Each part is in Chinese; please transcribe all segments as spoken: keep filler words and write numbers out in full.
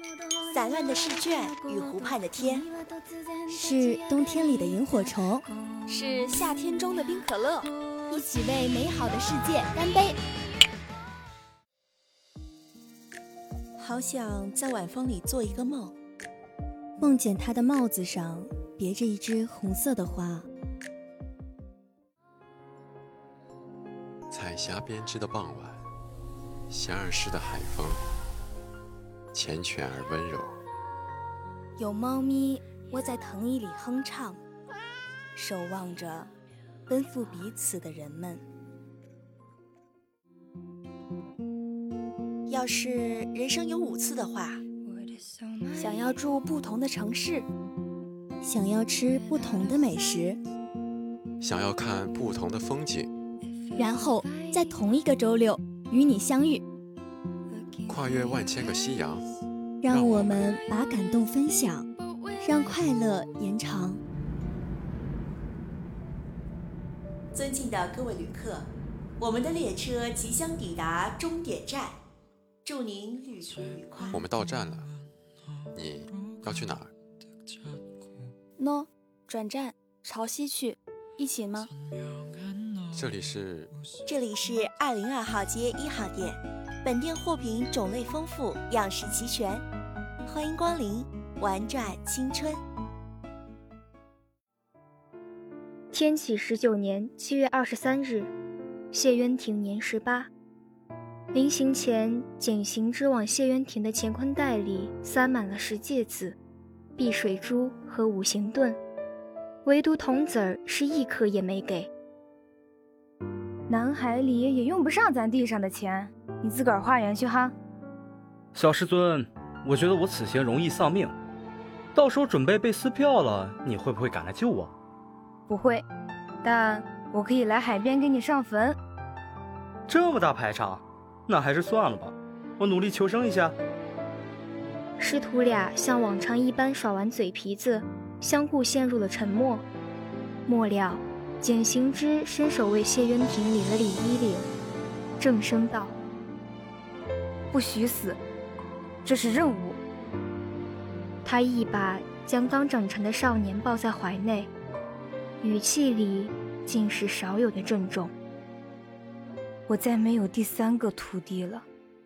散乱的试卷与湖畔的天， 是冬天里的萤火虫， 是夏天中的冰可乐， 一起为美好的世界干杯。 好想在晚风里做一个梦， 梦见他的帽子上别着一枝红色的花。 彩霞编织的傍晚，响耳时的海风，缱绻而温柔。 有猫咪窝在藤椅里哼唱，守望着奔赴彼此的人们。 要是人生有五次的话， 想要住不同的城市， 想要吃不同的美食， 想要看不同的风景， 然后在同一个周六与你相遇， 跨越万千个夕阳， 让我们把感动分享，让快乐延长。 尊敬的各位旅客，我们的列车即将抵达终点站，祝您旅途愉快。 我们到站了，你要去哪儿？ 喏，转站朝西去，一起吗？ 这里是这里是二零二号街一号店，本店货品种类丰富，样式齐全，欢迎光临，玩转青春。 天启十九年七月二十三日，谢渊庭年十八。临行前，简行之往谢渊庭的乾坤袋里塞满了十戒子、碧水珠和五行盾，唯独铜子儿是一颗也没给。 南海里也用不上咱地上的钱，你自个儿花园去哈。 小师尊，我觉得我此行容易丧命，到时候准备被撕票了，你会不会赶来救我？ 不会，但我可以来海边给你上坟。 这么大排场，那还是算了吧，我努力求生一下。 师徒俩像往常一般耍完嘴皮子，相互陷入了沉默。末了，简行之伸手为谢渊庭理了理衣领，正声道： 不许死，这是任务。 他一把将刚长成的少年抱在怀内，语气里竟是少有的郑重。 我再没有第三个徒弟了。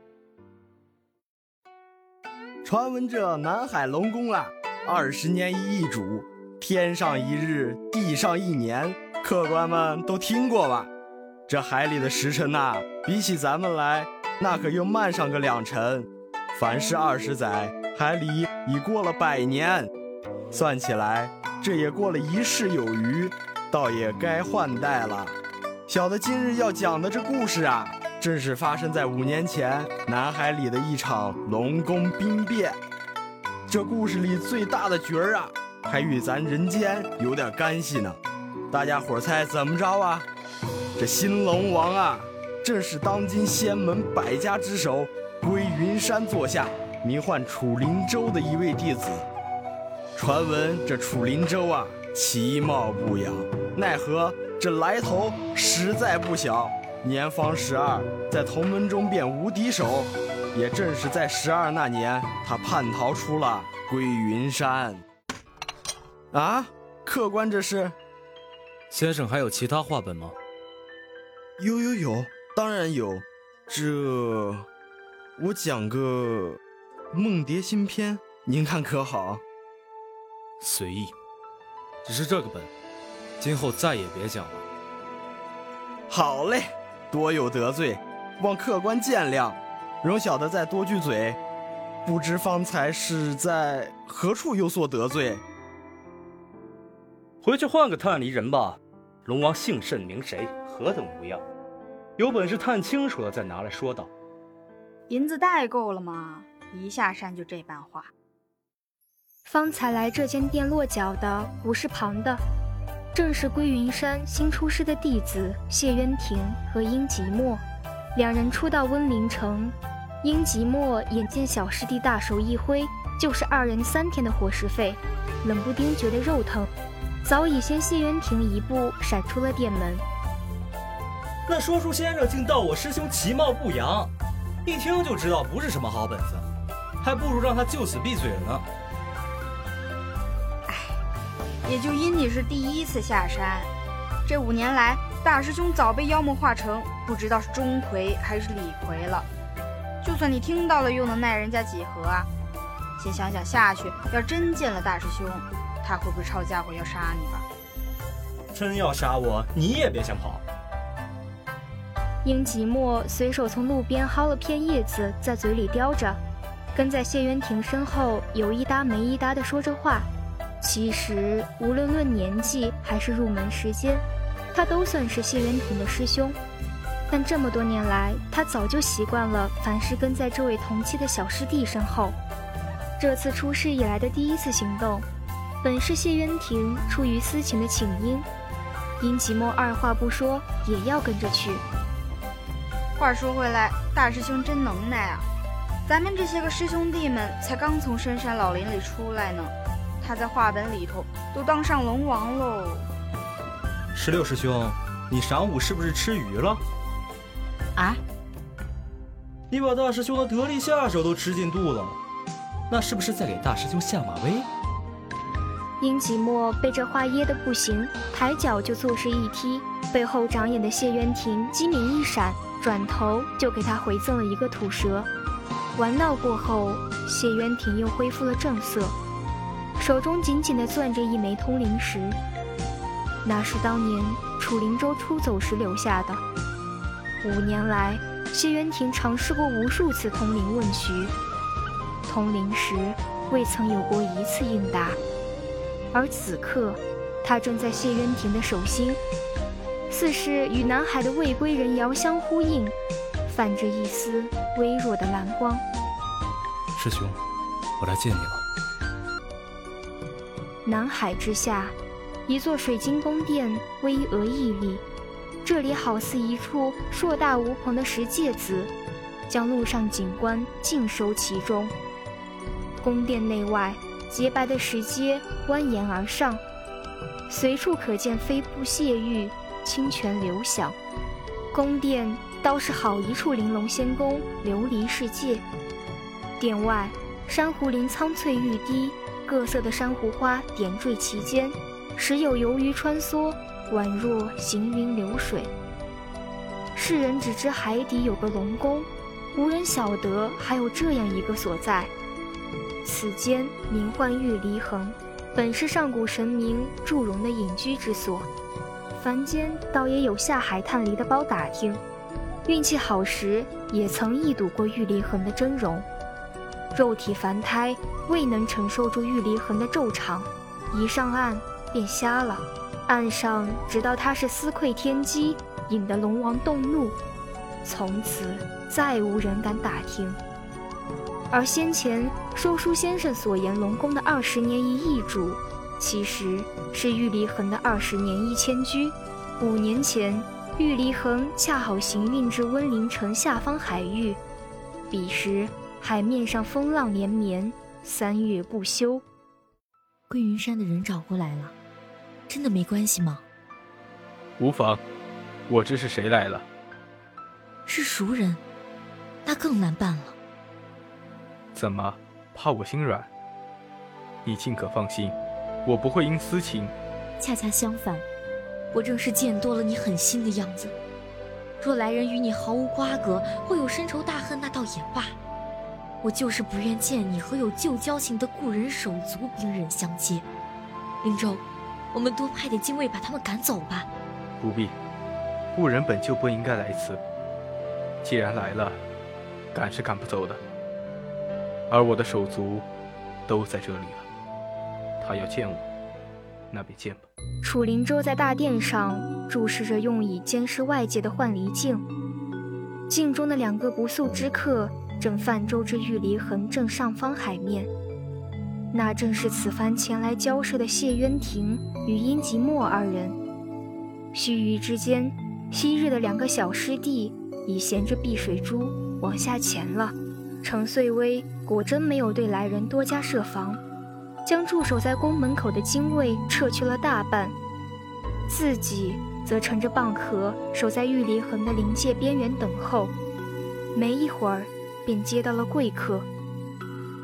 传闻这南海龙宫啊，二十年一易主，天上一日，地上一年，客官们都听过吧？这海里的时辰呐、啊，比起咱们来，那可又慢上个两辰。凡是二十载，海里已过了百年，算起来，这也过了一世有余，倒也该换代了。小的今日要讲的这故事啊，正是发生在五年前南海里的一场龙宫兵变。这故事里最大的角儿啊，还与咱人间有点干系呢。大家伙猜怎么着啊？这新龙王啊，正是当今仙门百家之首归云山座下，名唤楚灵州的一位弟子。传闻这楚灵州啊，其貌不扬，奈何这来头实在不小。年方十二，在同门中便无敌手。也正是在十二那年，他叛逃出了归云山。啊，客官这是？ 先生还有其他话本吗？ 有有有，当然有。这，我讲个梦蝶新篇，您看可好？ 随意，只是这个本，今后再也别讲了。 好嘞，多有得罪，望客官见谅。容小的再多句嘴，不知方才是在何处有所得罪？ 回去换个探离人吧。龙王姓甚名谁，何等模样？有本事探清楚了再拿来说道。 银子带够了吗？一下山就这般话。 方才来这间店落脚的不是旁的，正是归云山新出师的弟子谢渊庭和殷即墨。两人初到温陵城，殷即墨眼见小师弟大手一挥，就是二人三天的伙食费，冷不丁觉得肉疼，早已先谢渊庭一步闪出了店门。 那说书先生竟道我师兄其貌不扬，一听就知道不是什么好本子。 还不如让他就此闭嘴了呢。 哎，也就因你是第一次下山，这五年来，大师兄早被妖魔化成不知道是钟馗还是李逵了。就算你听到了，又能奈人家几何啊？先想想下去，要真见了大师兄，他会不会抄家伙要杀你吧？ 真要杀我，你也别想跑。 殷即墨随手从路边薅了片叶子，在嘴里叼着，跟在谢渊庭身后有一搭没一搭地说着话。其实无论论年纪还是入门时间，他都算是谢渊庭的师兄。但这么多年来，他早就习惯了凡事跟在这位同期的小师弟身后。这次出师以来的第一次行动，本是谢渊庭出于私情的请缨，殷即墨二话不说也要跟着去。 话说回来，大师兄真能耐啊！咱们这些个师兄弟们才刚从深山老林里出来呢，他在话本里头都当上龙王喽。 石榴师兄，你晌午是不是吃鱼了？ 啊？ 你把大师兄的得力下手都吃进肚了，那是不是在给大师兄下马威？ 殷即墨被这话噎得不行，抬脚就作势一踢，背后长眼的谢渊庭机敏一闪，转头就给他回赠了一个吐舌。玩闹过后，谢渊庭又恢复了正色，手中紧紧地攥着一枚通灵石，那是当年楚灵州出走时留下的。五年来，谢渊庭尝试过无数次通灵问询，通灵石未曾有过一次应答。而此刻，他正在谢渊庭的手心，似是与南海的未归人遥相呼应，泛着一丝微弱的蓝光。 师兄，我来见你了。 南海之下，一座水晶宫殿巍峨屹立，这里好似一处硕大无朋的石芥子，将路上景观尽收其中。宫殿内外洁白的石阶蜿蜒而上，随处可见飞瀑泻玉，清泉流响。宫殿倒是好一处玲珑仙宫，琉璃世界。殿外珊瑚林苍翠欲滴，各色的珊瑚花点缀其间，时有游鱼穿梭，宛若行云流水。世人只知海底有个龙宫，无人晓得还有这样一个所在。此间名唤玉离衡，本是上古神明祝融的隐居之所，凡间倒也有下海探离的包打听，运气好时也曾一睹过玉离衡的真容。肉体凡胎未能承受住玉离衡的骤场，一上岸便瞎了。岸上直到他是私窥天机，引得龙王动怒，从此再无人敢打听。而先前说书先生所言龙宫的二十年一易主，其实是玉离衡的二十年一迁居。五年前，玉离衡恰好行运至温陵城下方海域，彼时海面上风浪连绵，三月不休。 归云山的人找过来了，真的没关系吗？ 无妨，我知是谁来了。 是熟人，那更难办了。 怎么，怕我心软？你尽可放心，我不会因私情。 恰恰相反，我正是见多了你狠心的样子。若来人与你毫无瓜葛，或有深仇大恨，那倒也罢。我就是不愿见你和有旧交情的故人手足兵刃相接。灵州，我们多派点精卫把他们赶走吧。 不必，故人本就不应该来此。既然来了，赶是赶不走的。而我的手足都在这里了，他要见我，那便见吧。 楚灵州在大殿上注视着用以监视外界的幻离镜，镜中的两个不速之客正泛舟至玉离衡正上方海面，那正是此番前来交涉的谢渊庭与殷即墨二人。须臾之间，昔日的两个小师弟已衔着碧水珠往下潜了。程遂威果真没有对来人多加设防，将驻守在宫门口的精卫撤去了大半，自己则乘着蚌壳守在玉离衡的临界边缘等候。没一会儿便接到了贵客。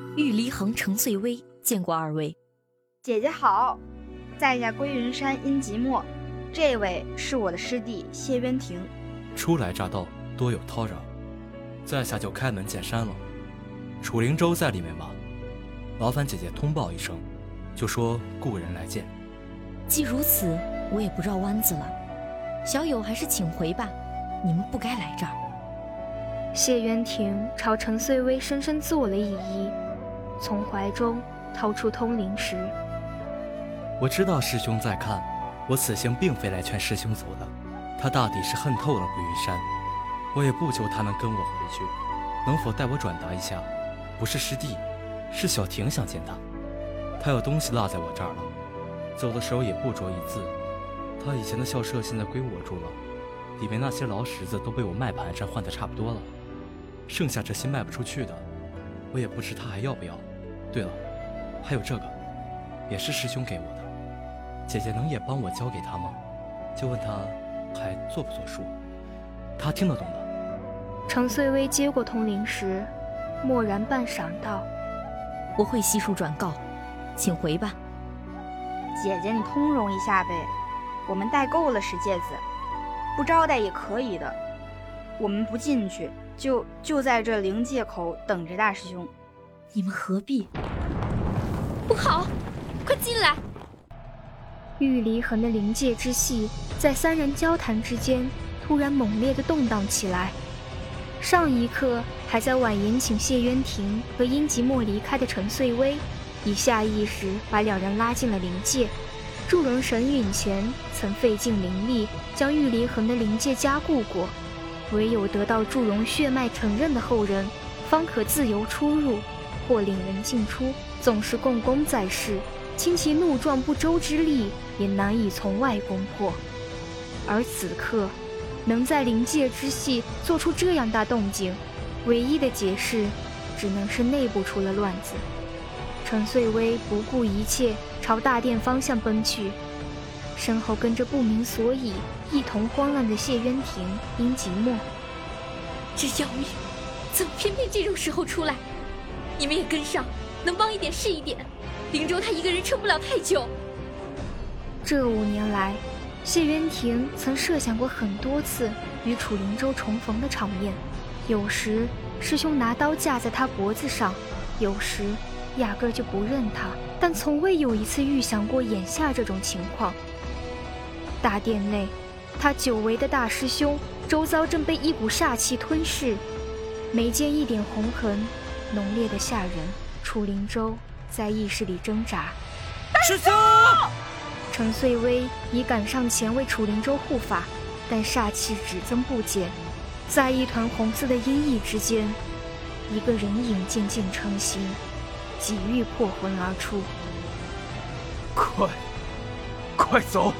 玉离衡、程岁微见过二位。 姐姐好，在下归云山殷即墨，这位是我的师弟谢渊庭。 初来乍到，多有叨扰，在下就开门见山了。楚灵州在里面吧？劳烦姐姐通报一声，就说故人来见。 既如此，我也不绕弯子了。小友还是请回吧，你们不该来这儿。 谢渊庭朝程岁微深深作了一揖，从怀中掏出通灵石。 我知道师兄在看，我此行并非来劝师兄走的，他大抵是恨透了归云山。我也不求他能跟我回去，能否代我转达一下？不是师弟，是小婷想见他，他有东西落在我这儿了，走的时候也不着一字。他以前的校舍现在归我住了，里面那些劳什子都被我卖盘上换得差不多了，剩下这些卖不出去的，我也不知他还要不要。对了，还有这个，也是师兄给我的，姐姐能也帮我交给他吗？就问他还做不做数，他听得懂的。 程岁微接过通灵石，默然半晌道： 我会悉数转告，请回吧。 姐姐你通融一下呗，我们带够了石戒子，不招待也可以的。我们不进去，就就在这灵界口等着大师兄。 你们何必？不好，快进来！ 玉离衡的灵界之系在三人交谈之间突然猛烈地动荡起来。上一刻还在婉言请谢渊庭和殷即墨离开的程岁微，以下意识把两人拉进了灵界。祝融神陨前曾费尽灵力将玉离衡的灵界加固过，唯有得到祝融血脉承认的后人，方可自由出入或领人进出。纵是共工在世，倾其怒撞不周之力，也难以从外攻破。而此刻能在灵界之系做出这样大动静，唯一的解释只能是内部出了乱子。程岁微不顾一切朝大殿方向奔去，身后跟着不明所以一同慌乱的谢渊庭、殷即墨。 这要命，怎么偏偏这种时候出来？你们也跟上，能帮一点是一点，灵州他一个人撑不了太久。 这五年来，谢渊庭曾设想过很多次与楚灵州重逢的场面，有时师兄拿刀架在他脖子上，有时压根就不认他，但从未有一次预想过眼下这种情况。大殿内，他久违的大师兄周遭正被一股煞气吞噬，眉间一点红痕，浓烈的吓人。楚灵州在意识里挣扎。 师兄！ 程岁微已赶上前为楚灵州护法，但煞气只增不减，在一团红色的阴翳之间，一个人影渐渐成型，几欲破魂而出。 快，快走！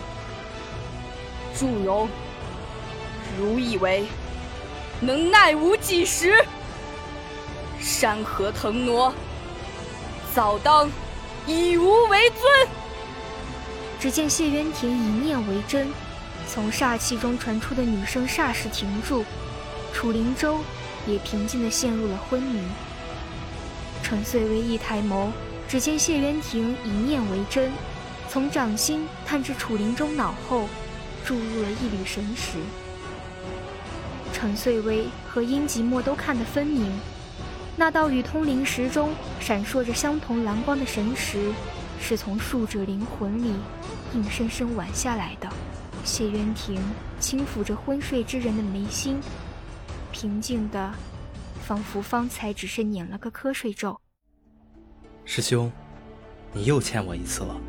祝融，汝以为能耐吾几时？山河腾挪，早当以吾为尊。 只见谢渊庭一念为真，从煞气中传出的女声霎时停住，楚灵州也平静地陷入了昏迷。程岁微一抬眸，只见谢渊庭一念为真，从掌心探至楚灵州脑后，注入了一缕神识。程岁微和殷即墨都看得分明，那道与通灵石中闪烁着相同蓝光的神识，是从术者灵魂里硬生生挽下来的。谢渊庭轻抚着昏睡之人的眉心，平静的仿佛方才只是念了个瞌睡咒。 师兄，你又欠我一次了。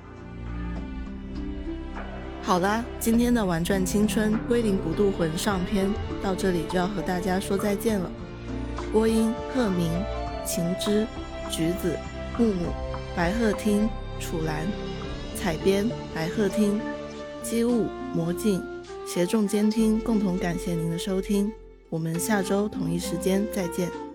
好啦，今天的玩转青春归零不渡魂上篇到这里就要和大家说再见了。播音：鹤鸣、晴之、橘子、木木、白鹤厅、楚兰，采编：白鹤厅，机务：魔镜，协众监听共同感谢您的收听，我们下周同一时间再见。